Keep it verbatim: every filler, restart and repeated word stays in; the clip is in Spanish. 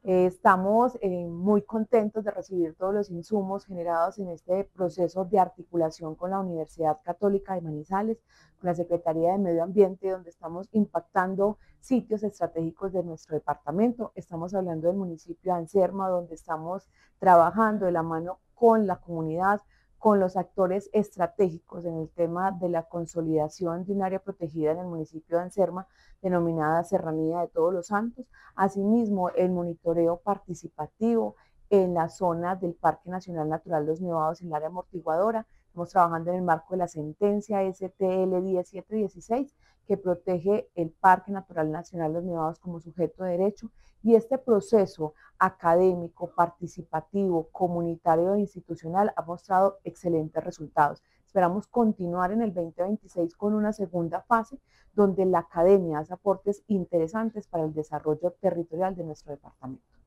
Eh, estamos eh, muy contentos de recibir todos los insumos generados en este proceso de articulación con la Universidad Católica de Manizales, con la Secretaría de Medio Ambiente, donde estamos impactando sitios estratégicos de nuestro departamento. Estamos hablando del municipio de Anserma, donde estamos trabajando de la mano con la comunidad, con los actores estratégicos en el tema de la consolidación de un área protegida en el municipio de Anserma, denominada Serranía de Todos los Santos. Asimismo, el monitoreo participativo en la zona del Parque Nacional Natural Los Nevados, en el área amortiguadora. Estamos trabajando en el marco de la sentencia S T L diecisiete dieciséis, que protege el Parque Natural Nacional Los Nevados como sujeto de derecho. Y este proceso académico, participativo, comunitario e institucional ha mostrado excelentes resultados. Esperamos continuar en el veinte veintiséis con una segunda fase, donde la academia hace aportes interesantes para el desarrollo territorial de nuestro departamento.